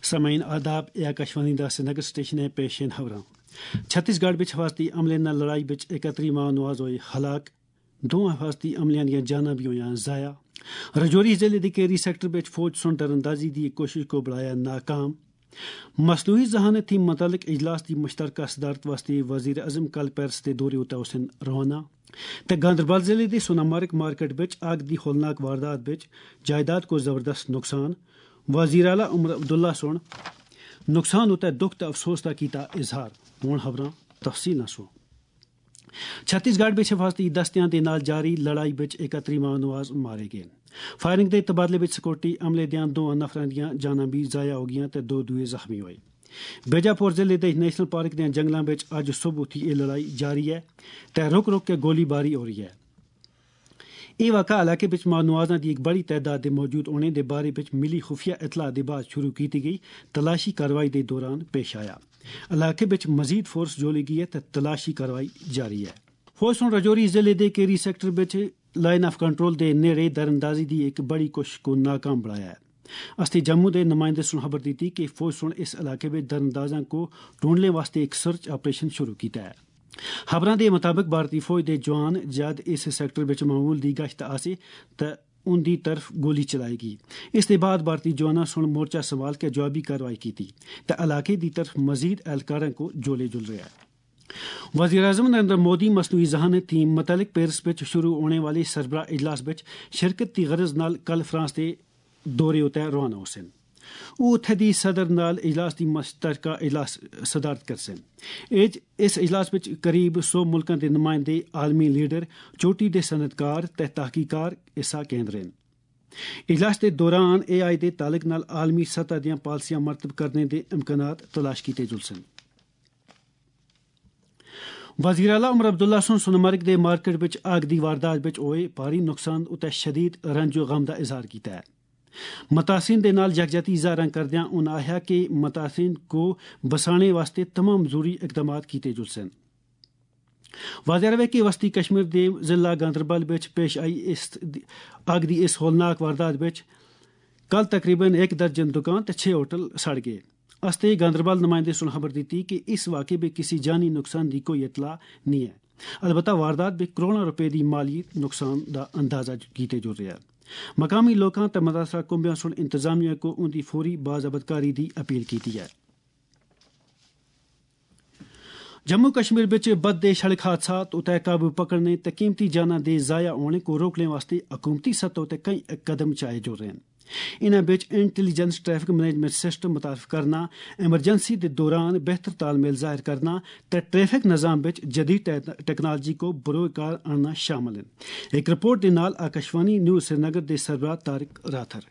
سمعین آداب آکاشوانی دا سرینگر سٹیشن پیشین خبراں چھتیس گڑھ بچ حفاظتی عملے نہ لڑائی بچ 31 ماہ نواز ہوئی ہلاک دو حفاظتی عملیاں یا جانا بھی ہویا ضائع رجوری ضلع کے کیری سیکٹر بچ فوج سن ٹر اندازی دی کوشش کو بڑھایا ناکام مصنوعی ذہانت تھی متعلق اجلاس دی مشترکہ صدارت واسطے وزیر اعظم کل پیرس تے دورے ہوتا حسن روانہ تے گاندربل ضلع دے سونامرگ مارکیٹ بچ آگ دی ہولناک واردات بچ جائیداد کو زبردست نقصان وزیر اعلیٰ عمر عبداللہ سن نقصان ہوتا ہے دکھ تے افسوس کا کیتا اظہار ہون خبراں تفصیل نہ سو چھتیس گڑھ بچ حفاظتی دستیاں دے نال جاری لڑائی بچ 31 ماہ نواز مارے گئے فائرنگ دے تبادلے بچ سیکورٹی عملے دیاں دو نفراں دیاں جاناں بھی ضائع ہو گئیاں تے دو دوئے زخمی ہوئے بیجاپور ضلع دے نیشنل پارک دیاں جنگلاں بچ اج صبح تھی یہ لڑائی جاری ہے تے رک رک کے گولی باری ہو رہی ہے یہ واقعہ علاقے بچ مانوازاں دی ایک بڑی تعداد دے موجود ہونے دے بارے بچ ملی خفیہ اطلاع دے بعد شروع کی گئی تلاشی کارروائی دے دوران پیش آیا علاقے بچ مزید فورس جوڑی گئی ہے تے تلاشی کارروائی جاری ہے فوج سن رجوری ضلع دے کیری سیکٹر بچ لائن آف کنٹرول دے نیڑے دراندازی دی ایک بڑی کوشش کو ناکام بنایا ہے استی جموں دے نمائندے سن خبر دیتی کہ فوج سن اس علاقے میں دراندازاں کو ڈھونڈنے واسطے ایک سرچ آپریشن شروع کیتا ہے خبراں دے مطابق بھارتی فوج دے جوان جد اس سیکٹر بچ معمول دی گشت آسے تے ان دی طرف گولی چلائے گی اس کے بعد بھارتی جواناں سن مورچہ سنبھال کے جوابی کارروائی کی تھی تے علاقے دی طرف مزید اہلکاراں کو جولے جل رہا ہے وزیر اعظم نریندر مودی مصنوعی ذہانت تھی متعلق پیرس بچ شروع ہونے والی سربراہ اجلاس بچ شرکت کی غرض نال کل فرانس کے دورے ہوتا ہے روانہ حسن وہ اتھے دی صدر نال اجلاس دی مشترکہ اجلاس صدارت کرسن اس اجلاس بچ قریب 100 ملکاں دے نمائندے عالمی لیڈر چوٹی دے صنعتکار تے تحقیقار حصہ کیندرن اجلاس دے دوران اے آئی دے تعلق نال عالمی سطح دیاں پالیسیاں مرتب کرنے دے امکانات تلاش کیتے جلسن وزیر اعلیٰ عمر عبداللہ سن سونامرگ دے مارکیٹ بچ آگ دی واردات بچ ہوئے بھاری نقصان اتے شدید رنج و غم دا اظہار کیتا ہے متاثرین دے نال یکجہتی اظہار کردیاں انہاں آخیا کہ متاثرین کو بسانے واسطے تمام ضروری اقدامات کیتے جلسن واضح رہے کہ وسطی کشمیر دے ضلع گاندربل بچ پیش آئی اس آگ دی اس ہولناک واردات بچ کل تقریباً 1 درجن دکان تے 6 ہوٹل سڑ گئے استے گاندربل نمائندے سن خبر دیتی کہ اس واقعے میں کسی جانی نقصان دی کوئی اطلاع نہیں ہے البتہ واردات میں کروڑوں روپے دی مالی نقصان دا اندازہ کیتے جو رہا ہے مقامی لوکاں تے متاثرہ کنبیاں سن انتظامیہ کو ان دی فوری باضابطکاری دی اپیل کیتی ہے جموں کشمیر بچ بدے سڑک حادثات اتنے قابو پکڑنے تے قیمتی جاناں دے ضائع ہونے کو روکنے واسطے حکومتی سطح تے کئی قدم چائے جو رہے ہیں انہاں بچ انٹیلیجنس ٹریفک مینجمنٹ سسٹم متعارف کرنا ایمرجنسی دے دوران بہتر تال میل ظاہر کرنا تے ٹریفک نظام بچ جدید ٹیکنالوجی کو بروئے کار آننا شامل ہیں ایک رپورٹ دے نال آکاشوانی نیوز سرینگر دے سربراہ طارق راتھر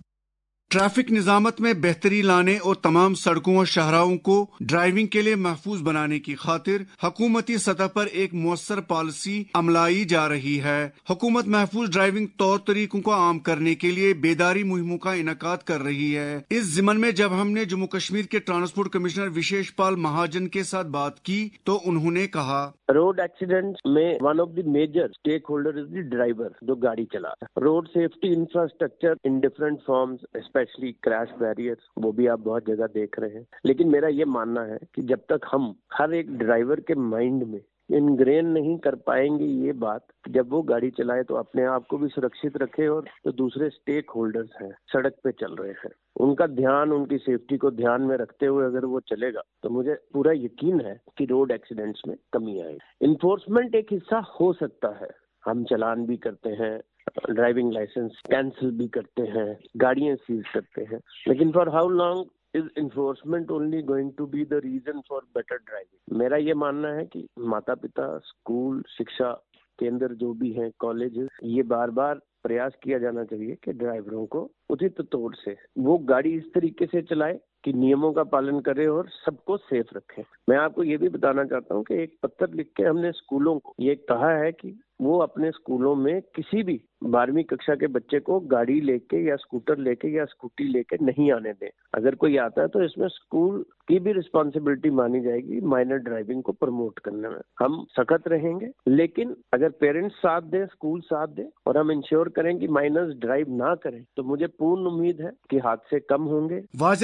ٹریفک نظامت میں بہتری لانے اور تمام سڑکوں اور شاہراہوں کو ڈرائیونگ کے لیے محفوظ بنانے کی خاطر حکومتی سطح پر ایک مؤثر پالیسی عملائی جا رہی ہے۔ حکومت محفوظ ڈرائیونگ طور طریقوں کو عام کرنے کے لیے بیداری مہموں کا انعقاد کر رہی ہے۔ اس ضمن میں جب ہم نے جموں کشمیر کے ٹرانسپورٹ کمشنر وشیش پال مہاجن کے ساتھ بات کی تو انہوں نے کہا روڈ ایکسیڈنٹ میں one of the major stakeholder is the driver جو گاڑی چلا road safety infrastructure in different forms especially crash barrier وہ بھی آپ بہت جگہ دیکھ رہے ہیں، لیکن میرا یہ ماننا ہے کہ جب تک ہم ہر ایک ڈرائیور کے مائنڈ میں انگرین نہیں کر پائیں گے یہ بات جب وہ گاڑی چلائے تو اپنے آپ کو بھی سرکشت رکھے اور جو دوسرے اسٹیک ہولڈرز ہیں سڑک پہ چل رہے ہیں ان کا دھیان ان کی سیفٹی کو دھیان میں رکھتے ہوئے اگر وہ چلے گا تو مجھے پورا یقین ہے کہ روڈ ایکسیڈنٹس میں کمی آئے گی۔ انفورسمنٹ ایک حصہ ہو سکتا ہے، ہم چلان بھی کرتے ہیں، ڈرائیونگ لائسنس کینسل بھی کرتے ہیں، گاڑیاں سیز کرتے ہیں، لیکن for how long is enforcement only going to be the reason for better driving؟ میرا یہ ماننا ہے کہ ماتا پتا، اسکول، شکشا کیندر جو بھی ہیں، کالجز، یہ بار بار پریاس کیا جانا چاہیے کہ ڈرائیوروں کو اچت طور سے وہ گاڑی اس طریقے سے چلائے کہ نیموں کا پالن کرے اور سب کو سیف رکھے۔ میں آپ کو یہ بھی بتانا چاہتا ہوں کہ ایک پتر لکھ کے ہم نے اسکولوں کو یہ کہا ہے کہ وہ اپنے اسکولوں میں کسی بھی 12ویں ککشا کے بچے کو گاڑی لے کے یا اسکوٹر لے کے یا اسکوٹی لے کے نہیں آنے دیں۔ اگر کوئی آتا ہے تو اس میں اسکول کی بھی رسپانسبلٹی مانی جائے گی مائنر ڈرائیونگ کو پروموٹ کرنے میں۔ ہم سخت رہیں گے، لیکن اگر پیرنٹس ساتھ دیں، اسکول ساتھ دیں اور ہم انشور کریں کہ مائنرز ڈرائیو نہ کریں تو مجھے پورن امید ہے کہ حادثے کم ہوں گے۔ واضح رہے کہ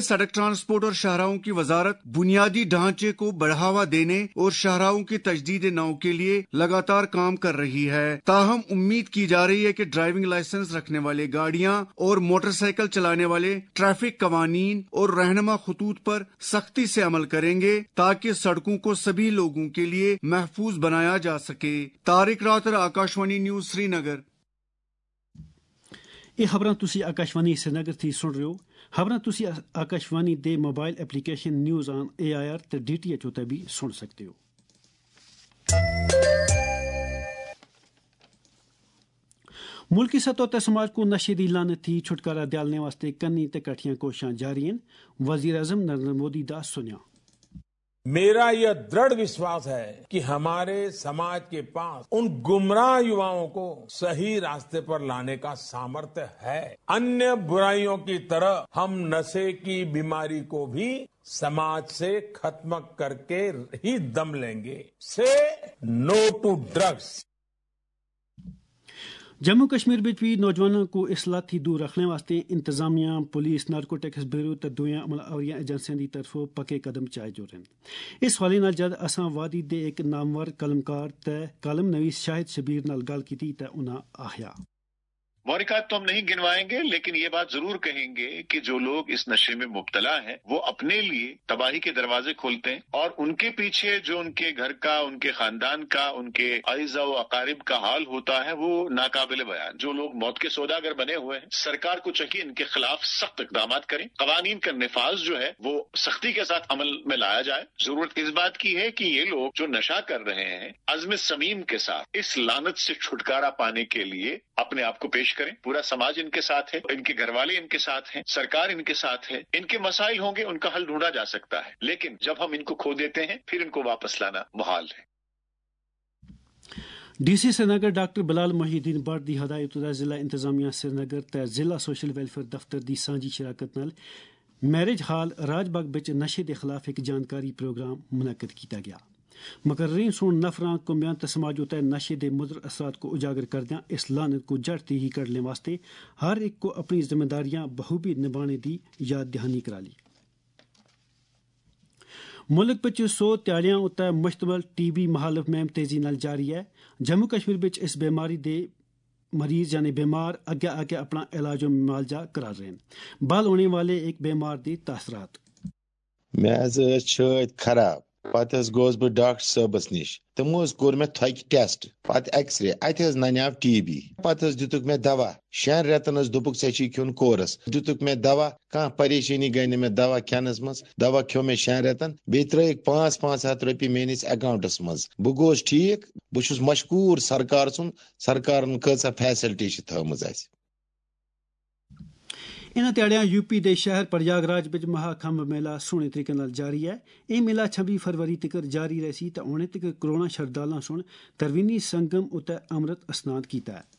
सड़क ट्रांसपोर्ट और शाहराहों की वजारत बुनियादी ढांचे को बढ़ावा देने और शाहराहों की तजदीद नौ के लिए लगातार काम कर रही है। ताहम उम्मीद की जा रही है कि ड्राइविंग लाइसेंस रखने वाले गाड़ियां और मोटरसाइकिल चलाने वाले ट्रैफिक कवानीन और रहनुमा खतूत पर सख्ती से अमल करेंगे ताकि सड़कों को सभी लोगों के लिए महफूज बनाया जा सके। तारिक रातर, आकाशवाणी न्यूज़, श्रीनगर। ਇਹ ਖਬਰਾਂ ਤੁਸੀਂ ਆਕਾਸ਼ਵਾਣੀ ਸ੍ਰੀਨਗਰ ਤੋਂ ਸੁਣ ਰਹੇ ਹੋ। ਖਬਰਾਂ ਤੁਸੀਂ ਆਕਾਸ਼ਵਾਣੀ ਦੇ mobile application news on AIR ਤੇ DTH ਉਤੇ ਵੀ ਸੁਣ ਸਕਦੇ ਹੋ। मुल्की सतह ते समाज को नशे की लानत थी छुटकारा दिलाने वास्ते कन्नी ते कठियां कोशिशां जारी हैं। वजीर आजम नरेंद्र मोदी दा सुनिया। मेरा यह दृढ़ विश्वास है कि हमारे समाज के पास उन गुमराह युवाओं को सही रास्ते पर लाने का सामर्थ्य है। अन्य बुराइयों की तरह हम नशे की बीमारी को भी समाज से खत्म करके ही दम लेंगे। Say no to drugs. Jammu Kashmir विच भी नौजवानों को इस लत थी दूर रखने वास्ते इंतजामिया, पुलिस, नारकोटिक्स ब्यूरो ते दूसरियां अमलावरियां एजेंसियां की तरफों पक्के कदम चाए जो रहे। इस हवाले नाल जद असां वादी दे एक नामवर कलमकार ते कालम नवीस शाहिद शबीर नाल गल कीती ते उन्हां आखिया, मुहरिकात तो हम नहीं गिनवाएंगे, लेकिन ये बात जरूर कहेंगे कि जो लोग इस नशे में मुब्तला हैं वो अपने लिए तबाही के दरवाजे खोलते हैं और उनके पीछे जो उनके घर का, उनके खानदान का, उनके आइज़ा व अकारिब का हाल होता है वो नाकाबिल बयान। जो लोग मौत के सौदागर बने हुए हैं, सरकार को चाहिए इनके खिलाफ सख्त इकदाम करें। कवानीन का निफाज जो है वो सख्ती के साथ अमल में लाया जाए। जरूरत इस बात की है कि ये लोग जो नशा कर रहे हैं अज़्म समीम के साथ इस लानत से छुटकारा पाने के लिए अपने आप को पेश करें। पूरा समाज इनके साथ है, इनके घर वाले इनके साथ हैं, सरकार इनके साथ है। इनके मसाइल होंगे, उनका हल ढूंढा जा सकता है, लेकिन जब हम इनको खो देते हैं फिर इनको वापस लाना मुहाल है। DC श्रीनगर डॉक्टर बिलाल मोहिउद्दीन भट्ट दी हदायत जिला इंतजामिया श्रीनगर ते जिला सोशल वेलफेयर दफ्तर दी सांझी शराकत नाल मैरिज हाल राजबाग विच नशे के खिलाफ एक जानकारी प्रोग्राम मुनक्कद किया गया। मुकर्रीन सोन नफरां कुंबियां ते समाज उते नशे के मुदर असरात को उजागर करदियां इस लानत को जड़ ते ही कढ़ने वास्ते हर एक को अपनी जिम्मेदारियां बखूबी निभाने की याद दहानी करा ली। मुल्क विच 100 ध्याड़ियां उते मुश्तमल TB मुहालफ मुहिम तेजी नाल जारी है। जम्मू कश्मीर विच इस बीमारी दे मरीज यानी बीमार अगे आके अपना इलाज मुआलजा करा रहे हैं। बाल होने वाले एक बीमार दी तासरात खराब पत गोस बह डॉक्टर सबस निश तमो कोर मे थक टेस्ट पत एक्सरे अत नन्याव TB पत दितुक मे दवा 6 रेतन दुपुक चे खुन कोरस दितुक मे दवा कह परेशानी गई न मे दवा खेनस मज दवा खो मे 6 रेतन बे त्रक 500 रुपये मेनिस अकाउंटस मज बह गोस ठीक बहु मशकूर सरकार सुन सरकार कसा फैसिलिटी थमज। इन्हां ध्याड़ियां यूपी के शहर प्रयागराज विच महाखंभ मेला सोहने तरीके नाल जारी है। यह मेला 26 फरवरी तक जारी रही ते हुणे तक करोड़ां शरधालुआं सुन तरवीनी संगम उते अमृत स्नान कीता है।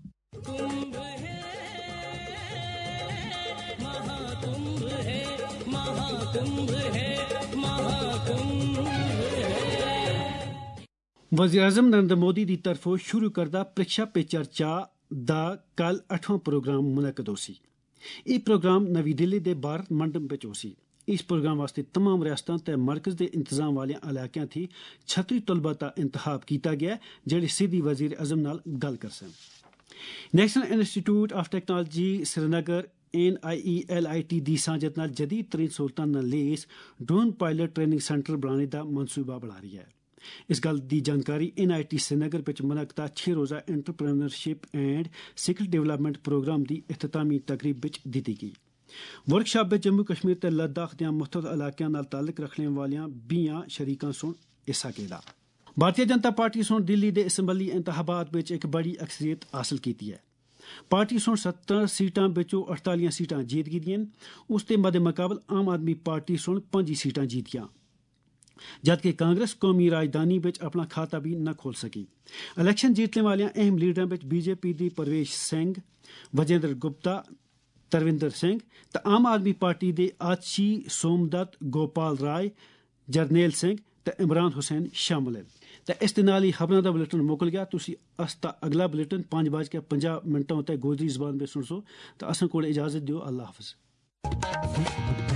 वज़ीर आज़म नरेंद्र मोदी की तरफों शुरू करदा परीक्षा पे चर्चा दा कल 8वां प्रोग्राम मुनक्कद होसी। यह प्रोग्राम नवी दिल्ली के भारत मंडप विच होसी। इस प्रोग्राम वास्ते तमाम रियासतां ते मरकज के इंतजाम वाले इलाकों थी 36 तलबा का इंतखाब किया गया जेडे सीधी वजीर आजम नाल गल कर सन। National institute of technology Srinagar NIELIT दी सांझत नाल जदीद तरीन सहूलतां नाल लैस ड्रोन पायलट ट्रेनिंग सेंटर बनाने का मनसूबा बना रही है। इस गल की जानकारी NIT श्रीनगर विच मुनक्कदा 6 रोज़ा entrepreneurship and skill development programme की इख्तितामी तकरीब विच दी गई। वर्कशॉप में जम्मू कश्मीर ते लद्दाख दियां मुख्तलिफ इलाकों नाल ताल्लुक रखने वालियां 20 शरीकां सुन हिस्सा लेदा। भारतीय जनता पार्टी सुन दिल्ली के असम्बली इंतखाबात विच एक बड़ी अक्सरियत हासिल की है। पार्टी सुन 70 सीटां विचों 48 सीटां जीत गेदियां। उसके मद्दे मुकाबल आम आदमी पार्टी सुन 5 सीटां जीतियां, जबकि कांग्रेस कौमी राजधानी विच अपना खाता भी न खोल सकी। इलेक्शन जीतने वाले अहम लीडरों में BJP दी परवेश सिंह, वजेंद्र गुप्ता, तरविंदर सिंह तो आम आदमी पार्टी दे आची सोमदत्त, गोपाल राय, जरनैल सिंह तो इमरान हुसैन शामिल है। तो इस नाल ही खबरों का बुलेटिन मुकल गया। तुसी अस्ता अगला बुलेटिन 5:50 होता है गोजरी जबान में सुन सो। तो असन को इजाजत दियो। अल्लाह हाफिज।